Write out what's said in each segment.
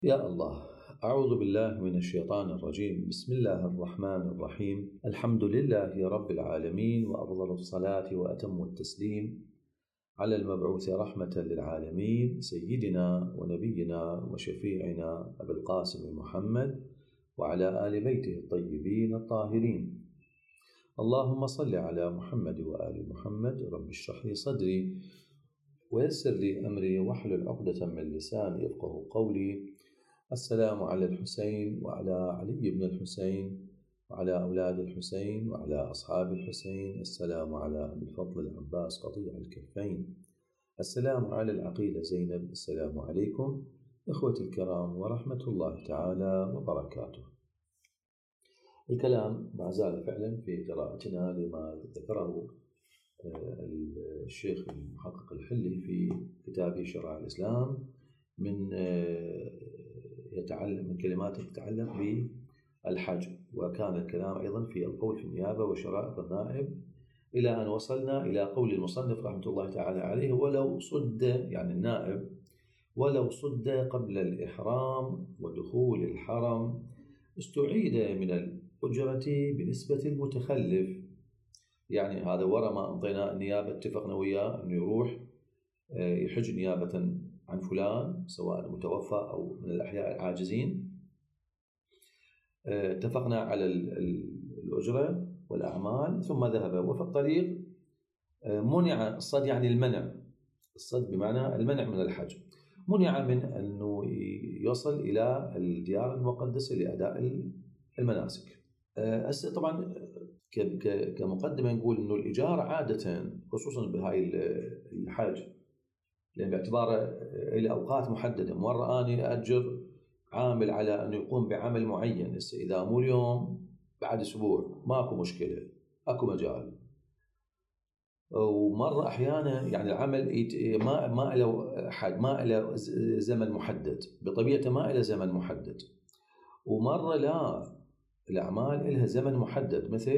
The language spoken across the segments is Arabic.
يا الله. أعوذ بالله من الشيطان الرجيم. بسم الله الرحمن الرحيم. الحمد لله رب العالمين، وأفضل الصلاة وأتم التسليم على المبعوث رحمة للعالمين سيدنا ونبينا وشفيعنا أبي القاسم محمد وعلى آل بيته الطيبين الطاهرين. اللهم صل على محمد وآل محمد. رب اشرح لي صدري ويسر لي أمري واحلل عقدة من لساني يفقهوا قولي. السلام على الحسين وعلى علي بن الحسين وعلى أولاد الحسين وعلى أصحاب الحسين. السلام على أبي الفضل العباس قطيع الكفين. السلام على العقيلة زينب. السلام عليكم إخوتي الكرام ورحمة الله تعالى وبركاته. الكلام ما زال فعلا في قراءتنا لما ذكره الشيخ المحقق الحلي في كتابه شرع الإسلام من كلمات تتعلق بالحج، وكان الكلام أيضا في القول في النيابة وشرائط النائب، إلى أن وصلنا إلى قول المصنف رحمة الله تعالى عليه: ولو صد، يعني النائب، ولو صد قبل الإحرام ودخول الحرم استعيد من الأجرة بنسبة المتخلف. يعني هذا ورا ما أمضينا النيابة اتفقنا وياه أنه يروح يحج نيابة عن فلان سواء متوفى أو من الأحياء العاجزين. اتفقنا على الأجرة والأعمال، ثم ذهب وفي الطريق منع الصد، يعني المنع، الصد بمعنى المنع من الحج، منع من أنه يصل إلى الديار المقدسة لأداء المناسك. طبعا كمقدمة نقول أنه الإجارة عادة خصوصا بهاي الحج، لأن باعتباره إلى أوقات محددة. مرة أنا أجر عامل على أنه يقوم بعمل معين، إذا مو اليوم بعد أسبوع ماكو مشكلة، أكو مجال. ومرة أحيانا يعني العمل ما له حد، ما له زمن محدد، بطبيعته ما له زمن محدد. ومرة لا، الأعمال لها زمن محدد، مثل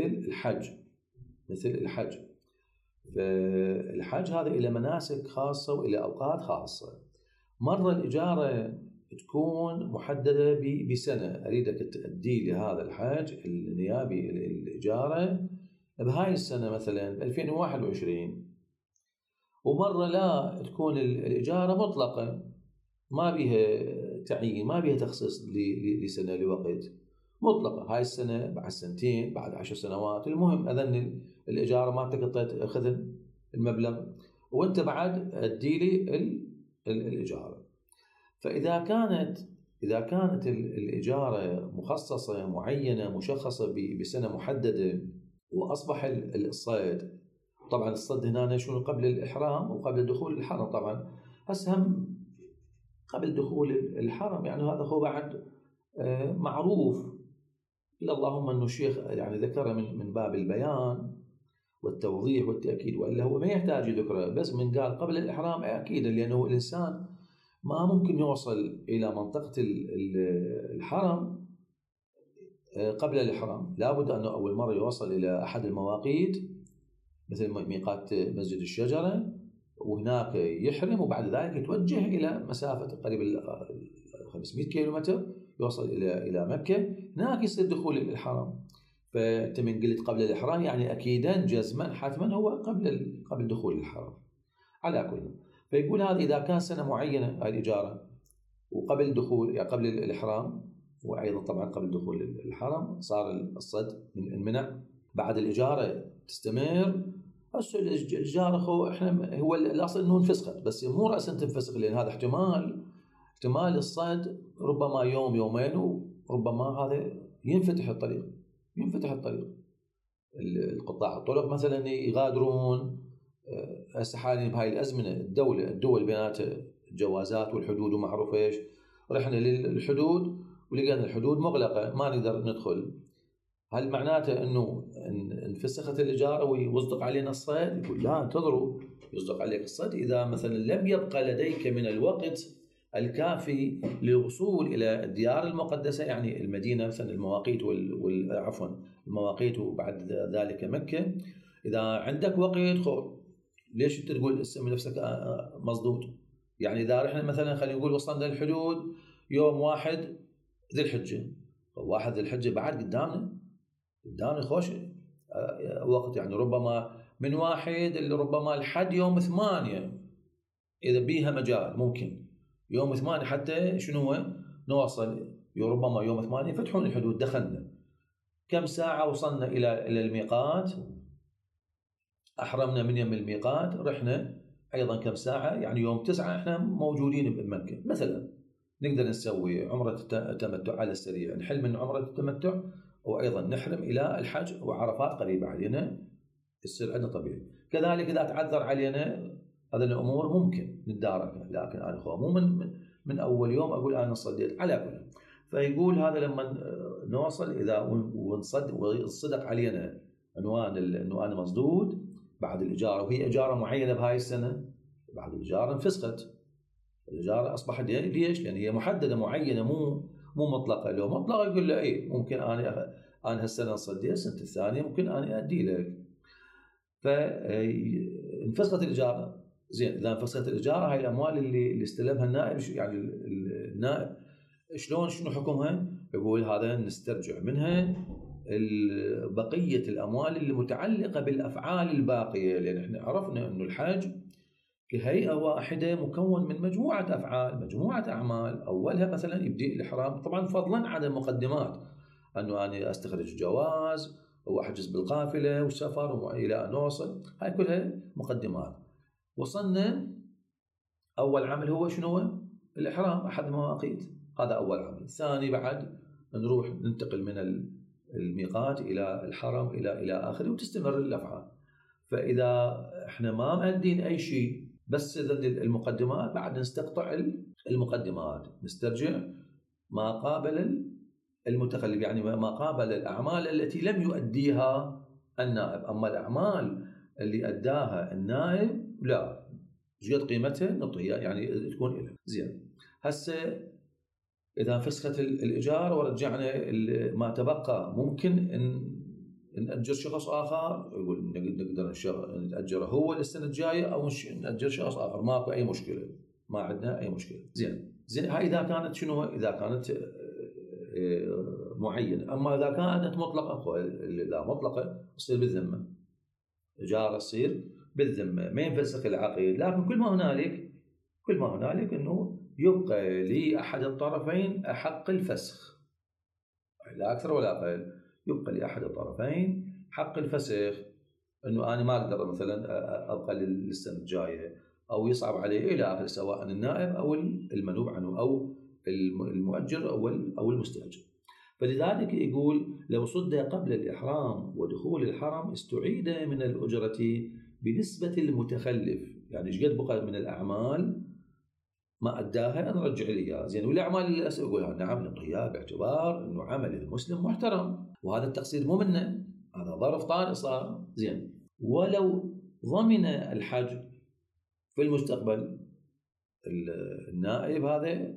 الحج. فالحج هذا إلى مناسك خاصة وإلى أوقات خاصة. مرة الإجارة تكون محددة بسنة، أريدك تأدي لهذا الحج النيابي الإجارة بهاي السنة مثلا 2021. ومرة لا، تكون الإجارة مطلقة، ما بيها تعيين، ما بيها تخصيص لسنة لوقت، مطلقة. هاي السنة، بعد سنتين، بعد 10 سنوات، المهم أذن الإجارة ما تقطعت، أخذ المبلغ وأنت بعد أدي لي الإجارة. فإذا كانت الإجارة مخصصة معينة مشخصة بسنة محددة، وأصبح الصيد، طبعا الصيد هنا شنو؟ قبل الإحرام وقبل دخول الحرم. طبعا أسهم قبل دخول الحرم، يعني هذا هو بعد معروف، إلا اللهم أنه الشيخ يعني ذكره من باب البيان والتوضيح والتأكيد، وإلا هو ما يحتاج ذكره، بس من قال قبل الإحرام أكيد، لأنه الإنسان ما ممكن يوصل إلى منطقة الحرم قبل الإحرام، لابد أنه أول مرة يوصل إلى أحد المواقيت مثل ميقات مسجد الشجرة، وهناك يحرم، وبعد ذلك يتوجه إلى مسافة قريب 500 كيلومتر، يوصل إلى مكة، هناك يصير دخول الحرم. فأنت من قلت قبل الإحرام، يعني أكيدا جزما حتما هو قبل دخول الحرم على كل. فيقول هذا إذا كان سنة معينة هاي الإجارة وقبل دخول، يعني قبل الإحرام، وأيضا طبعا قبل دخول الحرم صار الصد من المنع، بعد الإجارة تستمر. الإجارة هو الأصل إنه انفسخت، بس مو رأسا تنفسخ، لأن هذا احتمال الصد ربما يوم يومين، وربما هذا ينفتح الطريق. القطاع الطرق مثلا يغادرون هسه حاليا بهاي الأزمنة، الدول بيناتها جوازات والحدود ومعروف ايش، رحنا للحدود ولقينا الحدود مغلقة، ما نقدر ندخل. هل معناته انه انفسخت الإجارة ويصدق علينا الصيد؟ يقول لا، انتظروا، يصدق عليك الصيد إذا مثلا لم يبقى لديك من الوقت الكافي للوصول إلى الديار المقدسة، يعني المدينة مثلا، المواقيت عفوا المواقيت وبعد ذلك مكة. إذا عندك وقت ليش أنت تقول اسم نفسك مصدود؟ يعني إذا رحنا مثلا خلينا نقول وصلنا للحدود يوم 1 ذي الحجة، 1 ذي الحجة بعد قدامنا خوش وقت، يعني ربما من 1 اللي ربما لحد يوم 8 إذا بيها مجال ممكن يوم 8 حتى شنو نوصل، ربما يوم 8 يفتحون الحدود دخلنا. كم ساعة وصلنا إلى الميقات، أحرمنا من يم الميقات، رحنا أيضا كم ساعة، يعني يوم 9 إحنا موجودين بمكة مثلا، نقدر نسوي عمرة التمتع على السريع، نحل من عمرة التمتع وأيضا نحرم إلى الحج، وعرفات قريبة علينا يصير عندنا طبيعي. كذلك إذا تعذر علينا هذه الأمور ممكن نتداركها، لكن أنا مو من أول يوم أقول أنا صديت على كل. فيقول هذا لما نوصل إذا ونصدق علينا عنوان إنه أنا مصدود بعد الإجارة، وهي إجارة معينة بهاي السنة، بعد الإجارة انفسخت، الإجارة أصبحت ليش؟ لأن هي محددة معينة، مو مطلقة. لو مطلقة يقول له إيه ممكن أنا هالسنة نصدي، السنة الثانية ممكن أنا أدي لك. فانفسخت الإجارة. زين، إذا انفسخت الإجارة، هاي الأموال اللي استلمها النائب، يعني النائب شلون شنو حكمها؟ يقول هذا نسترجع منها بقية الأموال اللي متعلقة بالأفعال الباقية، لأن احنا عرفنا أنه الحج كهيئة واحدة مكون من مجموعة أفعال، مجموعة أعمال. أولها مثلا يبدأ الإحرام، طبعا فضلا عن المقدمات، أنه أنا أستخرج جواز وأحجز بالقافلة والسفر وإلى أن نوصل، هاي كلها مقدمات. وصلنا أول عمل هو شنو؟ الإحرام، أحد المواقيت، هذا أول عمل. ثاني بعد نروح ننتقل من الميقات إلى الحرم إلى آخره، وتستمر الأفعال. فإذا إحنا ما مأدين أي شيء، بس المقدمات، بعد نستقطع المقدمات، نسترجع ما قابل المتخلف، يعني ما قابل الأعمال التي لم يؤديها النائب. أما الأعمال اللي أداها النائب لا جد قيمتها نعطيها، يعني تكون إلى زين. هسه إذا فسخت الإيجار ورجعنا ما تبقى، ممكن إن نأجر شخص آخر، يقول نقدر نأجره هو السنة الجاية، أو نأجر شخص آخر، ماكو أي مشكلة، ما عندنا أي مشكلة. زين هاي إذا كانت شنو؟ إذا كانت معينة. أما إذا كانت مطلقة، إذا مطلقة تصير بالذمة، إجارة تصير بالذمة، ما ينفسخ العقد. لكن كل ما هنالك إنه يبقى لأحد الطرفين حق الفسخ، لا أكثر ولا أقل. يبقى لأحد الطرفين حق الفسخ، إنه أنا ما أقدر مثلا أبقى للسنة الجاية، أو يصعب عليه إلى آخره، سواء النائب أو المنوب عنه، أو المؤجر أو المستأجر. فلذلك يقول لو صد قبل الإحرام ودخول الحرم استعيد من الأجرة بنسبة المتخلف، يعني ايش قد بقى من الأعمال ما أداها نرجع لي. زين، والأعمال اللي أقولها نعم نعطيها باعتبار أنه عمل المسلم محترم، وهذا التقصير مو منه، هذا ظرف طارئ صار. زين، ولو ضمن الحج في المستقبل، النائب هذا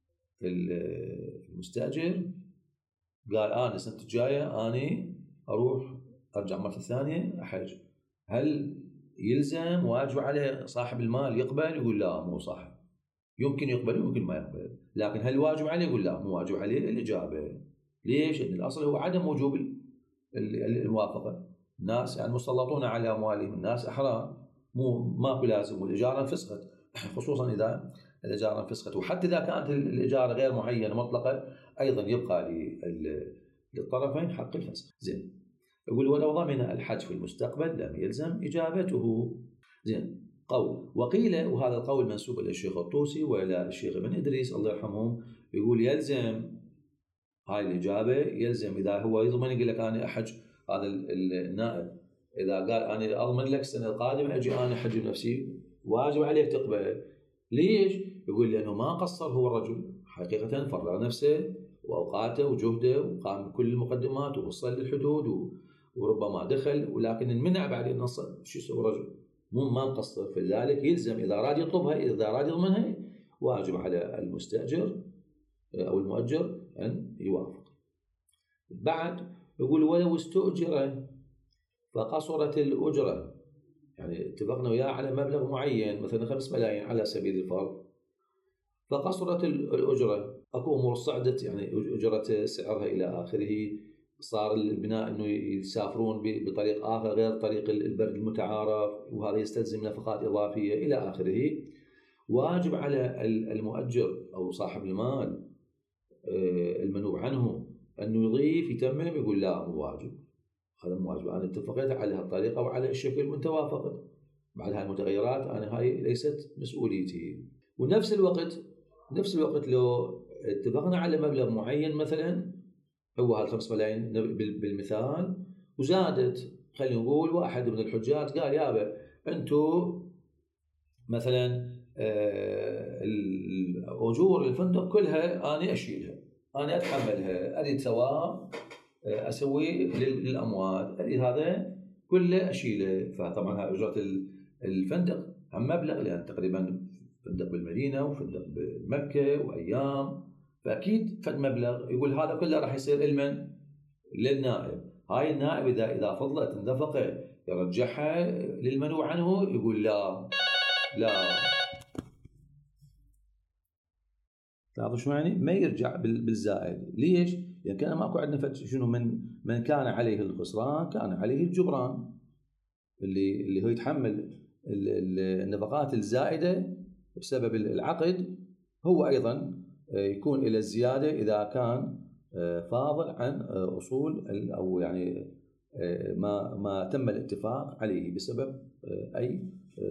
المستأجر قال أنا السنة الجاية أنا أروح أرجع مرة ثانية أحج، هل يلزم واجب عليه صاحب المال يقبل؟ يقول لا مو صاحب، يمكن يقبل ويمكن ما يقبل. لكن هل واجب عليه؟ يقول لا مو واجب عليه. الإجابة ليش؟ لأن الأصل هو عدم وجوب الموافقة. الناس يعني مسلطون على أموالهم، الناس أحرار، ماكو لازم، والإجارة انفسخت، خصوصا إذا الإجارة انفسخت. وحتى إذا كانت الإجارة غير معينة مطلقة، أيضا يبقى للطرفين حق الفسخ. زين، يقول ولو ضمن الحج في المستقبل لم يلزم إجابته. زين، قول وقيل، وهذا القول منسوب إلى الشيخ الطوسي وإلى الشيخ ابن إدريس الله يرحمهم، يقول يلزم هاي الإجابة، يلزم إذا هو يضمن، يقول لك أنا أحج، هذا النائب إذا قال أنا أضمن لك السنة القادمة أجي أنا أحج بنفسي، واجب عليك تقبل. ليش؟ يقول لأنه ما قصر هو الرجل حقيقة، فرغ نفسه وأوقاته وجهده وقام بكل المقدمات ووصل للحدود وربما دخل، ولكن المنع بعد أن نصل شو يسوي الرجل؟ ما مقصر. فلذلك يلزم إذا أراد يطلبها، إذا أراد يضمنها، واجب على المستأجر أو المؤجر أن يوافق. بعد يقول ولو استؤجر فقصرت الأجرة، يعني اتفقنا وياه على مبلغ معين مثلا 5 ملايين على سبيل الفرض، فقصرت الأجرة اكو امور صعدت يعني اجرته سعرها الى اخره، صار البناء انه يسافرون بطريق اخر غير طريق البرد المتعارف، وهذا يستلزم نفقات اضافيه الى اخره. واجب على المؤجر او صاحب المال المنوب عنه انه يضيف يتمم، يقول لا مو واجب، هذا مو واجب، انا اتفقت على هالطريقه وعلى الشكل وانت وافقت، بعد هاي المتغيرات انا هاي ليست مسؤوليتي. ونفس الوقت لو اتفقنا على مبلغ معين مثلا هو هال 5 ملايين بالمثال، وزادت خلينا نقول واحد من الحجاج قال يابا انتم مثلا الاجور الفندق كلها انا اشيلها، انا اتحملها، اريد ثواب اسوي للاموال، اريد هذا كله اشيله. فطبعا هاي اجره الفندق هم مبلغ، لان تقريبا فندق بالمدينه وفندق بمكه وايام، فاكيد فد مبلغ، يقول هذا كله راح يصير لمن؟ للنائب. هاي النائب اذا فضلت النفقه يرجعها للمنوع عنه، يقول لا لاحظوا شو يعني ما يرجع بالزائد. ليش؟ لان كان ماكو عندنا شنو من كان عليه الخسران كان عليه الجبران، اللي هو يتحمل النفقات الزائده بسبب العقد، هو ايضا يكون الى الزياده اذا كان فاضل عن اصول او يعني ما تم الاتفاق عليه بسبب اي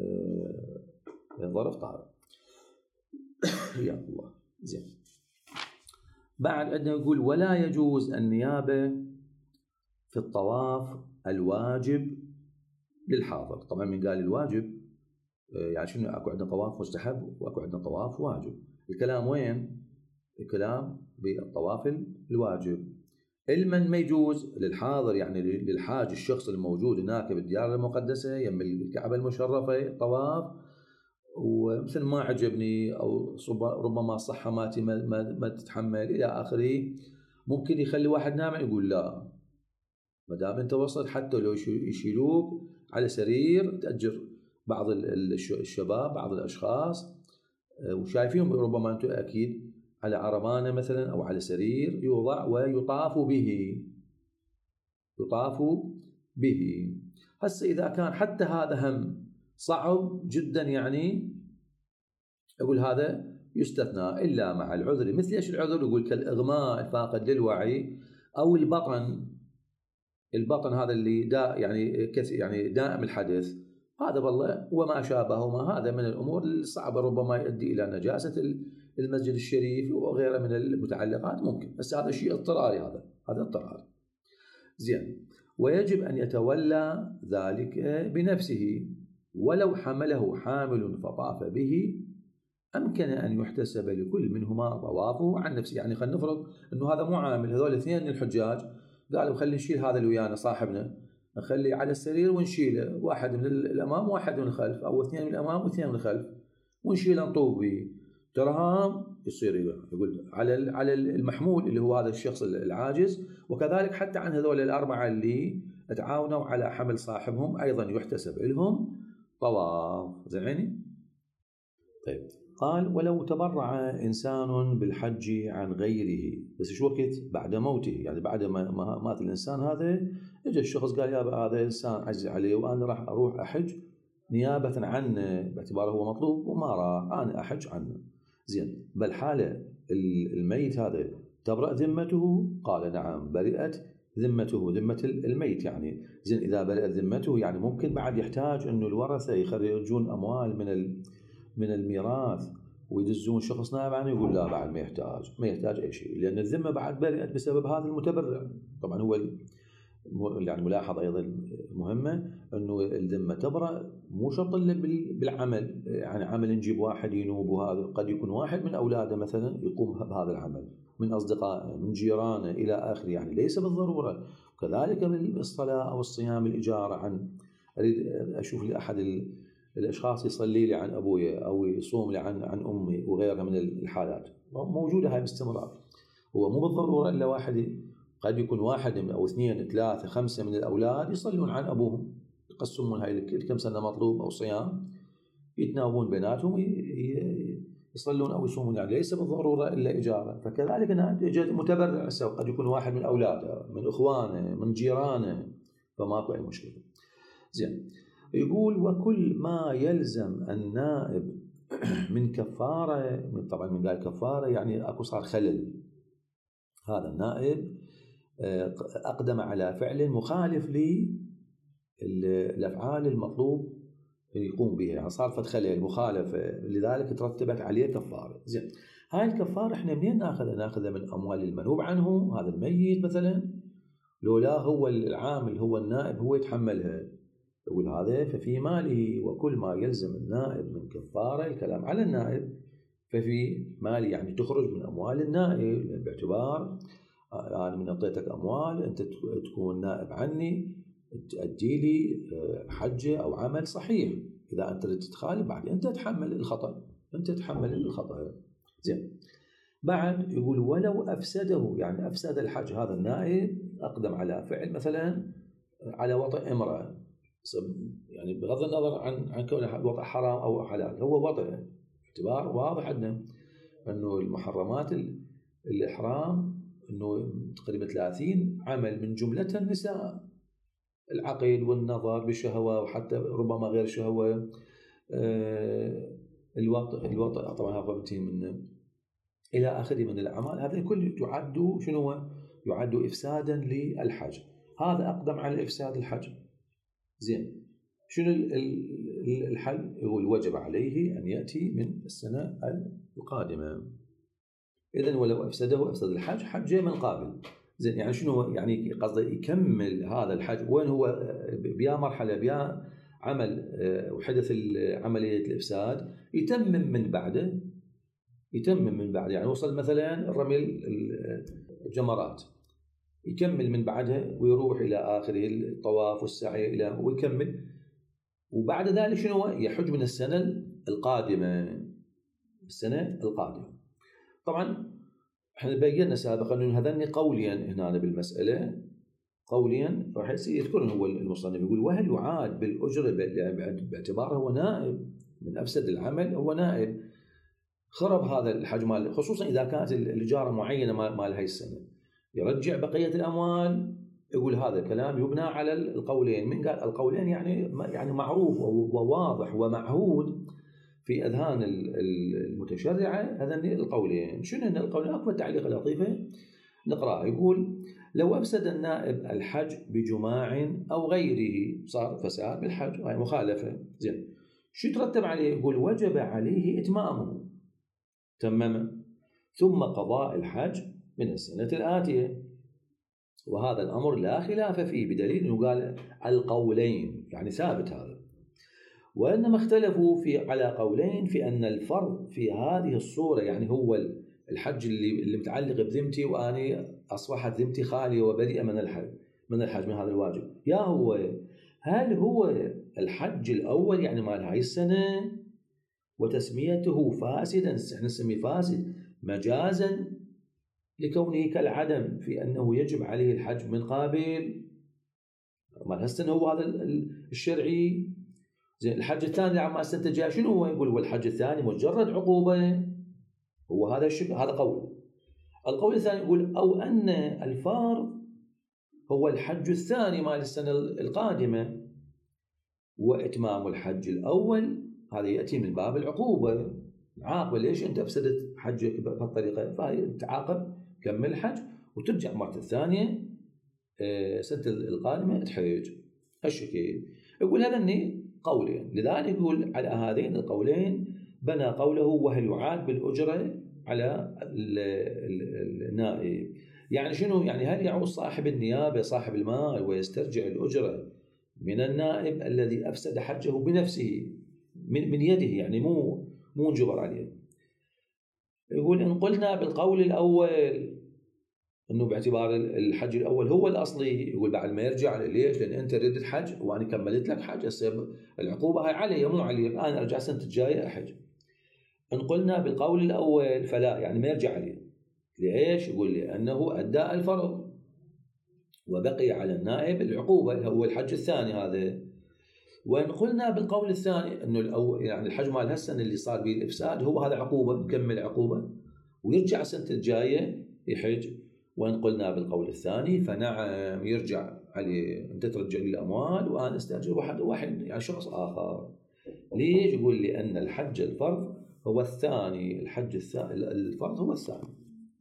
ظرف طارئ. يا الله. زين. بعد عندنا يقول ولا يجوز النيابه في الطواف الواجب للحاضر. طبعا من قال الواجب يعني شنو؟ اكو عندنا طواف مستحب واكو عندنا طواف واجب. الكلام وين؟ الكلام بالطواف الواجب. المن ما يجوز للحاضر يعني للحاج الشخص الموجود هناك بالديار المقدسه يم الكعبه المشرفه طواف، ومثل ما عجبني او ربما الصحه ماتي ما تتحمل الى اخره، ممكن يخلي واحد نام، يقول لا، ما دام انت وصلت حتى لو يشيلوك على سرير، تاجر بعض الشباب بعض الاشخاص وشايفيهم ربما انتم اكيد على عربانه مثلا او على سرير يوضع ويطاف به. هسه اذا كان حتى هذا هم صعب جدا يعني، اقول هذا يستثنى الا مع العذر. مثل ايش العذر؟ يقول كالاغماء الفاقد للوعي، او البطن هذا اللي يعني دائم الحدث، هذا والله وما شابهه، ما هذا من الامور الصعبه ربما يؤدي الى نجاسه المسجد الشريف وغيره من المتعلقات ممكن، بس هذا شيء اضطراري، هذا اضطراري. زين. ويجب ان يتولى ذلك بنفسه، ولو حمله حامل فطاف به امكن ان يحتسب لكل منهما طوافه عن نفسه. يعني خلينا نفرض انه هذا مو عامل، هذول اثنين من الحجاج قالوا خلي نشيل هذا اللي ويانا صاحبنا، نخليه على السرير ونشيله، واحد من الامام وواحد من الخلف، او اثنين من الامام واثنين من الخلف، ونشيله نطوف به. ترهام يصير يقول على المحمول اللي هو هذا الشخص العاجز، وكذلك حتى عن هذول الاربعه اللي تعاونوا على حمل صاحبهم ايضا يحتسب لهم طواف. زين. طيب قال ولو تبرع إنسان بالحج عن غيره، بس شو وقت؟ بعد موته، يعني بعد ما مات الإنسان هذا، اجى الشخص قال يا هذا إنسان عزيز علي وأنا راح أروح أحج نيابة عنه باعتباره هو مطلوب وما راح، أنا أحج عنه. زين. بالحالة الميت هذا تبرأ ذمته؟ قال نعم، برئت ذمته، ذمة الميت يعني. زين. إذا برئت ذمته يعني ممكن بعد يحتاج أنه الورثة يخرجون أموال من الميراث ويدزون شخص نائب عنه، يقول لا بعد ما يحتاج اي شيء، لان الذمه بعد برئت بسبب هذا المتبرع. طبعا هو يعني ملاحظه ايضا مهمه انه الذمه تبرأ مو شرط الا بالعمل، يعني عمل نجيب واحد ينوب، وهذا قد يكون واحد من اولاده مثلا يقوم بهذا العمل، من اصدقائه من جيرانه الى اخره، يعني ليس بالضروره. وكذلك بالصلاه او الصيام الاجاره عن، اريد اشوف لي احد الاشخاص يصلي لي عن ابويا او يصوم لي عن امي وغيرها من الحالات موجوده هاي باستمرار. هو مو بالضروره الا واحد، قد يكون واحد او اثنين ثلاثه خمسه من الاولاد يصلون عن ابوهم، يقسمون هاي الكم سنه مطلوب او صيام، يتناوبون بيناتهم يصلون أو يصومون، يعني ليس بالضرورة إلا إجارة. فكذلك متبرع، قد يكون واحد من أولاده، من إخوانه، من جيرانه، فماكو أي مشكلة. زين، يقول وكل ما يلزم النائب من كفارة، طبعا من قال كفارة يعني أكو صار خلل، هذا النائب أقدم على فعل مخالف للأفعال المطلوب يقوم بها، يعني صار فد خلل مخالفة، لذلك ترتبت عليه كفارة. زين، هاي الكفارة احنا منين ناخذها؟ ناخذها من أموال المنوب عنه، هذا الميت مثلا، لولا هو العامل هو النائب هو يتحملها. يقول هذا ففي ماله، وكل ما يلزم النائب من كفارة، الكلام على النائب، ففي مالي يعني تخرج من أموال النائب، باعتبار أنا من أعطيتك أموال أنت تكون نائب عني، تؤدي لي حجة أو عمل صحيح. إذا أنت تتخالف بعد أنت تحمل الخطأ، أنت تحمل الخطأ. زين، بعد يقول ولو أفسده، يعني أفسد الحج، هذا النائب أقدم على فعل مثلا على وطئ امرأة، يعني بغض النظر عن كونه وطئ حرام أو حلال، هو وطئ، اعتبار واضح عندنا أنه المحرمات الإحرام أنه تقريبا 30 عمل، من جملة النساء، العقل والنظر بشهوة، وحتى ربما غير شهوة، الوطئ طبعا هذا بنتهي منه إلى آخره من الأعمال. هذا الكل يعد شنو؟ يعد إفسادا للحج. هذا أقدم على إفساد الحج. زين، شنو الحل؟ يقول وجب عليه أن يأتي من السنة القادمة. إذن ولو أفسده أفسد الحج، حج من قابل. زين، يعني شنو؟ يعني قصده يكمل هذا الحج وين هو بيا مرحلة بيا عمل وحدث عملية الإفساد، يتمم من بعده، يعني وصل مثلا رمي الجمرات، يكمل من بعدها ويروح إلى آخره الطواف والسعي إلى ويكمل، وبعد ذلك شنو؟ يحج من السنة القادمة. طبعا احنا بينا سابقا أن هذين قوليا هنا بالمسألة، قوليا راح يذكرون هو المصنف، يقول وهل يعاد بالأجرة باعتباره هو نائب من أفسد العمل، هو نائب خرب هذا الحج مال، خصوصا إذا كانت الإجارة معينة مال هاي السنة، يرجع بقية الأموال. يقول هذا الكلام يبنى على القولين. من قال القولين يعني معروف وواضح ومعهود في أذهان المتشرعة هذين القولين. شنو هن القولين؟ أكبر تعليق لطيفة نقرأ. يقول لو أفسد النائب الحج بجماع أو غيره صار فساد بالحج، هاي مخالفة. زين، شو ترتب عليه؟ يقول وجب عليه إتمامه، تمم، ثم قضاء الحج من السنة الآتية. وهذا الأمر لا خلاف فيه، بدليل أنه قال القولين، يعني ثابت هذا. وإنما اختلفوا على قولين في أن الفرض في هذه الصورة، يعني هو الحج اللي متعلق بذمتي، وأني أصبحت ذمتي خالية وبريئة من الحج من هذا الواجب، هل هو الحج الأول يعني مال هاي السنة وتسميته فاسدا، احنا نسميه فاسد مجازا لكونه كالعدم في أنه يجب عليه الحج من قابل، مال هالسنة هو هذا الشرعي. زين، الحج الثاني عما السنة الجاية شنو هو؟ يقول هو الحج الثاني مجرد عقوبة، هو هذا الشكل، هذا قول. القول الثاني يقول أو أن الفرض هو الحج الثاني مال السنة القادمة، وإتمام الحج الأول هذا يأتي من باب العقوبة. عاقبة، ليش أنت أفسدت حجك بهالطريقة؟ فهي تعاقب، كمل الحج وترجع مرة ثانية السنة القادمة تحج هالشكل. يقول هذا قولين، لذلك يقول على هذين القولين بنى قوله وهل يعاد بالأجرة على النائب. يعني شنو؟ يعني هل يعود صاحب النيابة صاحب المال ويسترجع الأجرة من النائب الذي أفسد حجه بنفسه من يده، يعني مو انجبر عليه. يقول إن قلنا بالقول الأول أنه باعتبار الحج الأول هو الأصلي، يقول بعد ما يرجع، ليش؟ لأن أنت ردت حج وأنا كملت لك حج، العقوبة هاي علي مو عليك، أنا أرجع سنة الجاية أحج. إن قلنا بالقول الأول فلا، يعني ما يرجع عليه. ليش؟ يقول لأنه أدى الفرض وبقي على النائب العقوبة، هو الحج الثاني هذا. وإن قلنا بالقول الثاني أنه يعني الحج مال هالسنة اللي صار به الإفساد هو هذا عقوبة، مكمل عقوبة، ويرجع السنة الجاية يحج. وإن قلنا بالقول الثاني فنعم يرجع عليه، أنت ترجع لي الأموال وأنا أستأجر واحد يعني شخص آخر. ليش؟ يقول لأن الحج الفرض هو الثاني، الحج الفرض هو الثاني.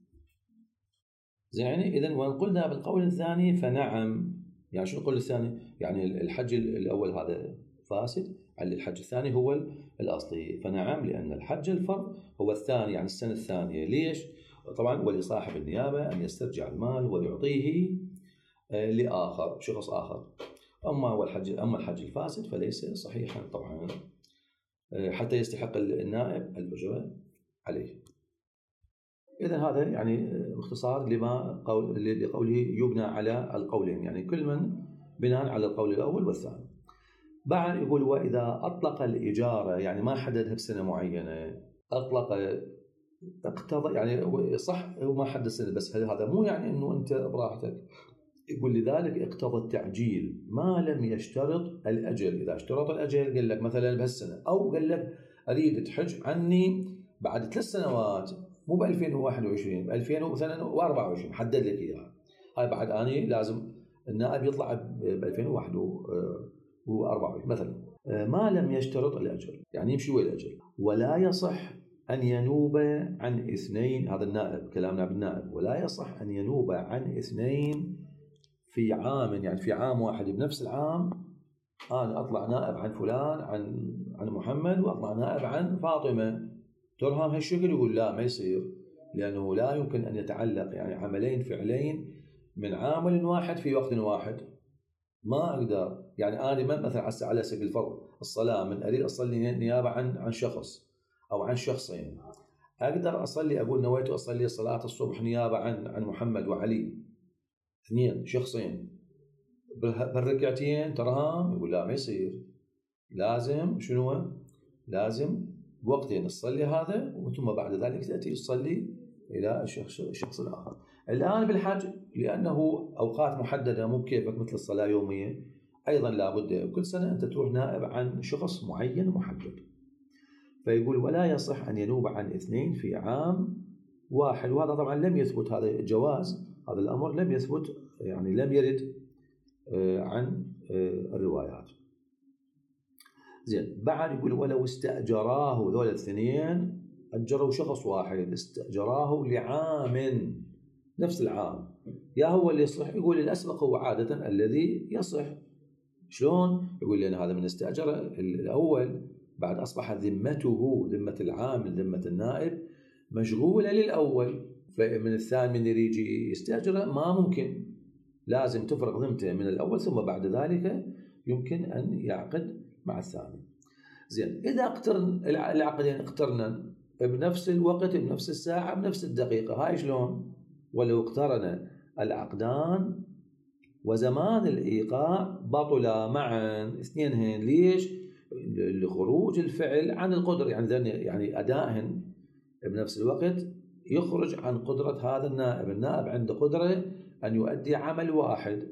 زين، إذن وإن قلنا بالقول الثاني فنعم، يعني شو القول الثاني؟ يعني الحج الأول هذا فاسد، على الحج الثاني هو الأصلي. فنعم لأن الحج الفرض هو الثاني، يعني السنة الثانية. ليش؟ طبعا ولصاحب النيابة أن يسترجع المال ويعطيه لآخر، شخص آخر. أما الحج الفاسد فليس صحيحا طبعا، حتى يستحق النائب الأجرة عليه. إذن هذا يعني باختصار لقوله يبنى على القولين، يعني كل من بناء على القول الأول والثاني. بعد يقول وإذا أطلق الإجارة، يعني ما حددها بسنة معينة، أطلق اقتضى، يعني صح هو ما حدد سنة، بس هذا مو يعني أنه أنت براحتك. يقول لذلك اقتضى التعجيل ما لم يشترط الأجل. إذا اشترط الأجل قال لك مثلا بهالسنة، أو قال لك أريد تحج عني بعد 3 سنوات، مو ب 2021 ب 2024 حدد لك إياها، هاي بعد أني لازم النائب يطلع ب 2024 مثلا. ما لم يشترط الأجل يعني يمشي ويا الأجل. ولا يصح أن ينوب عن 2، هذا النائب كلامنا بالنائب، ولا يصح أن ينوب عن 2 في عام، يعني في عام واحد بنفس العام أنا أطلع نائب عن فلان عن محمد، وأطلع نائب عن فاطمة، ترهم هالشكل. يقول لا، ما يصير، لأنه لا يمكن أن يتعلق يعني عملين فعلين من عامل واحد في وقت واحد. ما أقدر يعني أنا مثلا على سبيل الفرض الصلاة، من أريد أصلي نيابة عن شخص أو عن شخصين، أقدر أصلي أقول نويت أصلي صلاة الصبح نيابة عن محمد وعلي، 2 شخصين بالركعتين ترهم؟ يقول لا، ما يصير، لازم شنو؟ لازم بوقتين تصلي هذا، وثم بعد ذلك تأتي تصلي إلى الشخص الآخر. الآن بالحج لأنه أوقات محددة مو بكيفك مثل الصلاة يومية، أيضا لابد كل سنة أنت تروح نائب عن شخص معين محدد. فيقول ولا يصح أن ينوب عن 2 في عام واحد. وهذا طبعا لم يثبت، هذا جواز، هذا الأمر لم يثبت، يعني لم يرد عن الروايات. زين، بعد يقول ولو استأجراه، ذول 2 أجروا شخص واحد، استأجراه لعام، نفس العام، يا هو اللي يصح؟ يقول الأسبق هو عادة الذي يصح. شلون؟ يقول لأن هذا من استأجر الأول، بعد أصبح ذمته، ذمة العامل، ذمة النائب مشغولة للأول، فمن الثاني من يجي يستأجره ما ممكن، لازم تفرغ ذمته من الأول، ثم بعد ذلك يمكن أن يعقد مع الثاني. زين، إذا اقترن العقدين اقترنا بنفس الوقت، بنفس الساعة، بنفس الدقيقة، هاي شلون؟ ولو اقترن العقدان وزمان الإيقاع بطلا معا 2. ليش؟ لخروج الفعل عن القدرة، يعني أدائهن بنفس الوقت يخرج عن قدرة هذا النائب. النائب عنده قدرة أن يؤدي عمل واحد.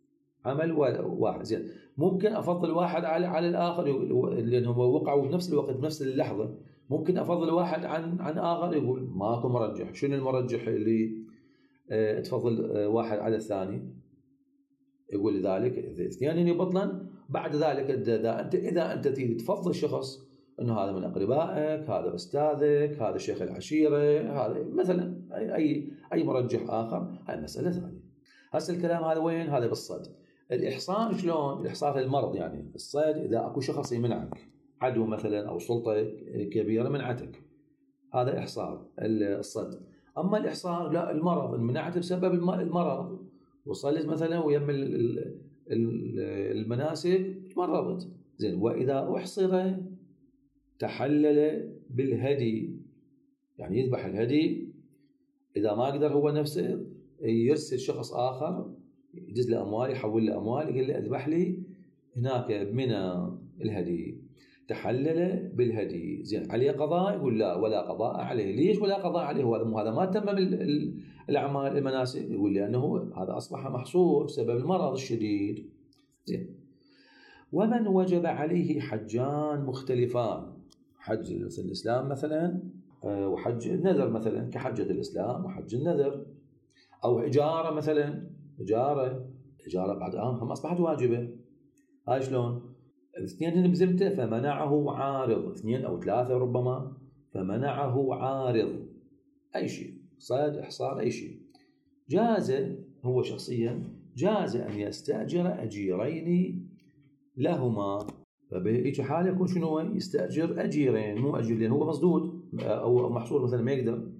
زين، ممكن أفضل واحد على الآخر لأنهم وقعوا بنفس الوقت بنفس اللحظة، ممكن أفضل واحد عن آخر. يقول ماكو مرجح. شنو المرجح اللي تفضل واحد على الثاني؟ يقول لذلك 2 يبطلن. بعد ذلك إذا أنت تريد تفضل شخص أنه هذا من أقربائك، هذا أستاذك، هذا شيخ العشيرة، هذا مثلا أي مرجح آخر، هاي مسألة ثانية. هسه الكلام هذا وين؟ هذا بالصد. الإحصان شلون؟ الإحصان للمرض، يعني الصيد إذا أكو شخص يمنعك، عدو مثلا أو سلطة كبيرة منعتك، هذا إحصار الصد. أما الإحصار لا، المرض، منعت بسبب المرض، وصلت مثلا ويم المناسك تمرضت. زين، وإذا أحصر تحلل بالهدي، يعني يذبح الهدي، إذا ما قدر هو نفسه يرسل شخص آخر يجز له أموال، يحول له أموال، يقول له اذبح لي هناك بمنى الهدي، تحلل بالهدي. زين، عليه قضاء؟ يقول لا، ولا قضاء عليه. ليش ولا قضاء عليه؟ هذا ما تمم الأعمال المناسك. يقول لأنه هذا أصبح محصور بسبب المرض الشديد. زين، ومن وجب عليه حجان مختلفان، حج الإسلام مثلا وحج النذر مثلا، كحجة الإسلام وحج النذر، أو إجارة مثلا، إجارة بعد هم أصبحت واجبة. هاي شلون؟ اثنين هن بذمته فمنعه عارض، اثنين أو ثلاثة ربما، فمنعه عارض أي شيء، صيد، إحصار، أي شيء، جاز هو شخصيا جاز أن يستأجر أجيرين لهما. فبهيك حالة يكون شنو؟ يستأجر أجيرين، مو أجير، لأن هو مسدود أو محصور مثلا ما يقدر،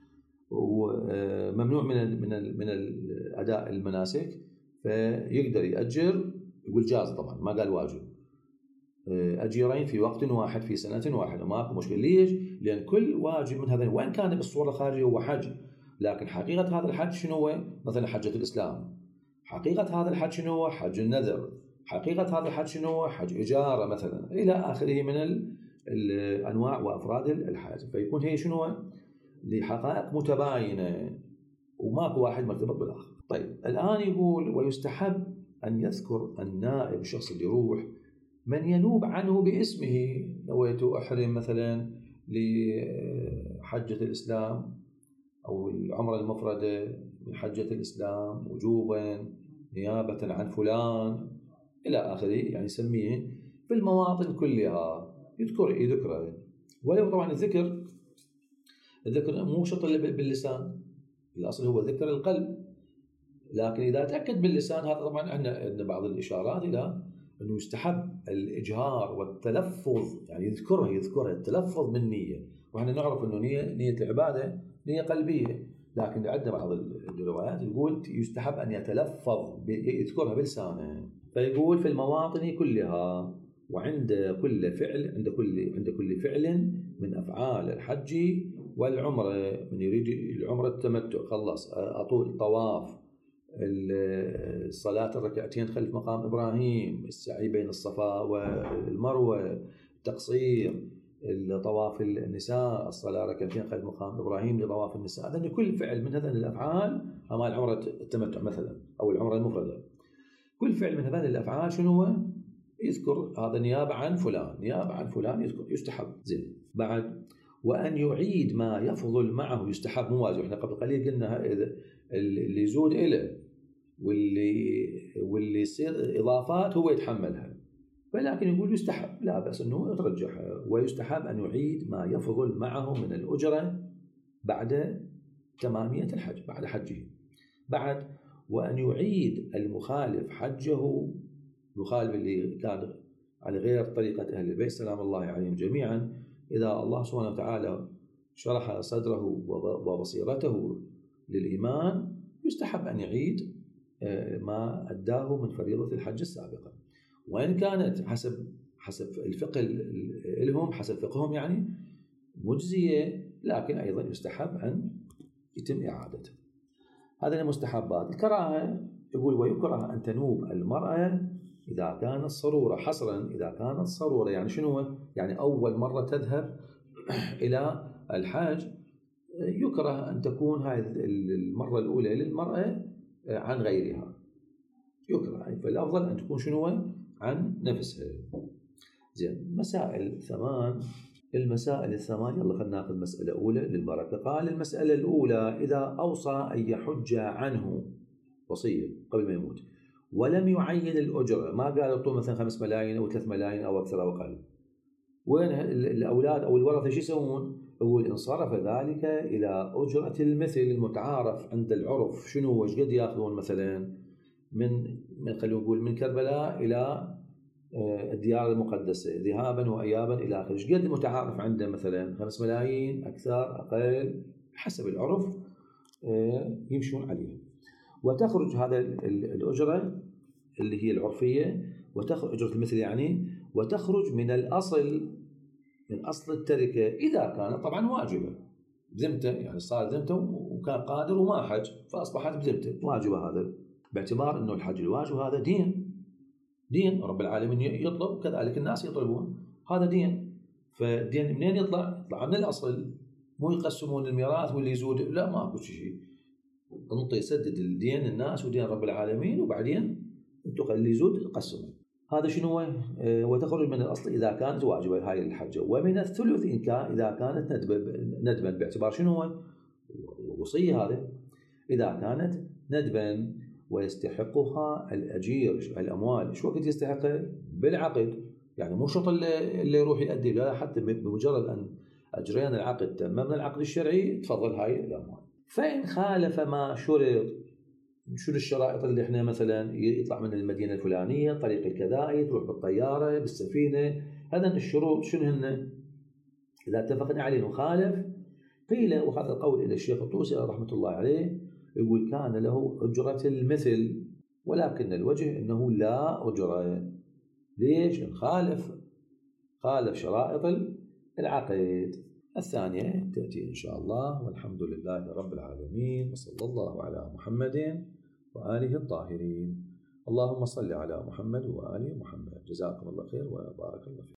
وممنوع من أداء المناسك، فيقدر يأجر، يقول جاز طبعا ما قال واجب، أجيرين في وقت واحد في سنة واحدة، ماكو مشكلة. ليش؟ لأن كل واجب من هذين وإن كان بالصورة الخارجية هو حج، لكن حقيقة هذا الحج شنو هو؟ مثلا حجة الإسلام، حقيقة هذا الحج شنو هو؟ حج النذر، حقيقة هذا الحج شنو هو؟ حج إجارة مثلا، إلى آخره من الأنواع وأفراد الحج. فيكون هي شنو هو؟ لحقائق متباينة وماكو واحد مرتبط بالآخر. طيب الآن يقول ويستحب أن يذكر النائب، الشخص اللي يروح، من ينوب عنه باسمه. نويت أحرم مثلا لحجة الإسلام أو العمرة المفردة من حجة الإسلام وجوبا نيابة عن فلان إلى آخره، يعني يسميه في المواطن كلها، يذكره. ولو طبعا الذكر مو شرط باللسان، الأصل هو ذكر القلب، لكن إذا تأكد باللسان هذا طبعا عندنا بعض الإشارات إلى أنه يستحب الإجهار والتلفظ، يعني يذكرها التلفظ من نية، وإحنا نعرف أنه نية العبادة نية قلبية، لكن عندنا بعض الروايات يقول يستحب أن يتلفظ يذكرها بلسانه. فيقول في المواطن كلها، وعند كل فعل من أفعال الحج والعمرة، من يريد العمرة التمتع خلص، أطول الطواف، الصلاة الركعتين خلف مقام إبراهيم، السعي بين الصفا والمروة، التقصير، طواف النساء، الصلاة ركعتين خلف مقام إبراهيم لطواف النساء. هذا كل فعل من هذين الأفعال، أما العمرة التمتع مثلا أو العمرة المفردة، كل فعل من هذين الأفعال شنو هو؟ يذكر هذا نيابة عن فلان يذكر، يستحب. زين بعد، وأن يعيد ما يفضل معه، يستحب مو واجب. احنا قبل قليل قلنا اللي يزود إله واللي يصير إضافات هو يتحملها، ولكن يقول يستحب، لا بأس أنه يترجح. ويستحب أن يعيد ما يفضل معه من الأجرة بعد تمامية الحج، بعد حجه. بعد، وأن يعيد المخالف حجه، المخالف اللي كان على غير طريقة أهل البيت سلام الله عليهم جميعا، إذا الله سبحانه وتعالى شرح صدره وبصيرته للإيمان، يستحب أن يعيد ما أداه من فريضة الحج السابقة، وإن كانت حسب الفقه لهم، حسب فقههم يعني مجزية، لكن أيضا يستحب أن يتم إعادته. هذه المستحبات. الكراهة يقول ويكره أن تنوب المرأة إذا كانت صرورة، حصرا إذا كانت صرورة، يعني شنو؟ يعني أول مرة تذهب إلى الحج، يكره أن تكون هذه المرة الأولى للمرأة عن غيرها، يكره. فالأفضل أن تكون شنو؟ عن نفسها. زين، المسائل الثمان. يلا خلينا ناخذ مسألة أولى للبركة. قال المسألة الأولى: إذا أوصى أن يحج عنه وصية قبل ما يموت ولم يعين الأجرة، ما قال اعطوه مثلا 5 ملايين أو 3 ملايين أو أكثر أو أقل، وين الأولاد أو الورثة شو يسوون؟ يقول إن صرف ذلك إلى أجرة المثل المتعارف عند العرف. شنو وش قد يأخذون مثلا من خلينا نقول من كربلاء إلى الديار المقدسة ذهابا وإيابا إلى آخره، ايش قد متعارف عنده؟ مثلا 5 ملايين، أكثر أقل، حسب العرف يمشون عليه. وتخرج هذا الأجرة اللي هي العرفية، وتخرج أجرة المثل يعني، وتخرج من الأصل، من أصل التركة إذا كانت طبعا واجبة بذمته، يعني صار ذمته وكان قادر وما حج فأصبحت بذمته واجبة. هذا باعتبار أنه الحج الواجب هذا دين رب العالمين يطلب، كذلك الناس يطلبون، هذا دين. فالدين منين يطلع من الأصل، مو يقسمون الميراث واللي يزود، لا ما شيء، انطي يسدد الدين الناس ودين رب العالمين، وبعدين انتوا اللي يزود قسموا. هذا شنو هو؟ وتخرج من الأصل إذا كانت واجبة هاي الحجة، ومن الثلث إن كان إذا كانت ندبا باعتبار شنو هو؟ وصية هذا إذا كانت ندبا ويستحقها الأجير الأموال. شو وقت يستحقها؟ بالعقد، يعني مو شرط اللي يروح يؤدي، لا، حتى بمجرد أن أجرينا العقد تممنا العقد الشرعي تفضل هاي الأموال. فإن خالف ما شرط، شو الشرائط اللي احنا مثلا يطلع من المدينة الفلانية طريق الكذائي، تروح بالطيارة بالسفينة، هذا الشروط شنو هن؟ إذا اتفقنا عليه وخالف، قيل، وهذا القول إلى الشيخ الطوسي رحمة الله عليه، يقول كان له أجرة المثل، ولكن الوجه أنه لا أجرة. ليش؟ خالف شرائط العقد. الثانية تأتي إن شاء الله، والحمد لله رب العالمين، وصلى الله على محمد وآله الطاهرين. اللهم صل على محمد وآل محمد. جزاكم الله خير وبارك الله فيكم.